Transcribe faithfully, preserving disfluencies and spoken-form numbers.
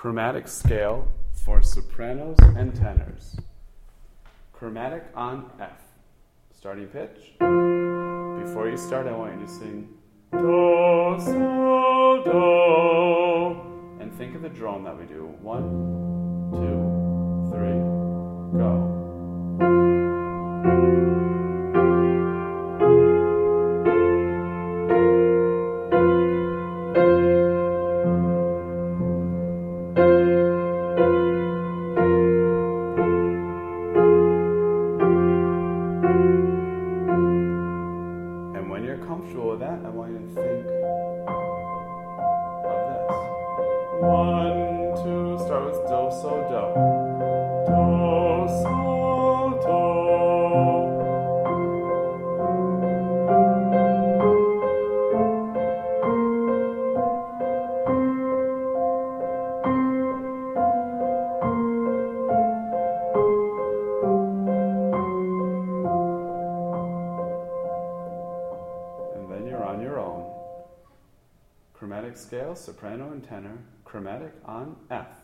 chromatic scale for sopranos and tenors. Chromatic on F. Starting pitch. Before you start, I want you to sing do, sol, do. And think of the drone that we do. One, two, three, go. Comfortable with that, I want you to think of this. One, two, start with do, so, do. Do, so, do. On your own. Chromatic scale, soprano and tenor, chromatic on F.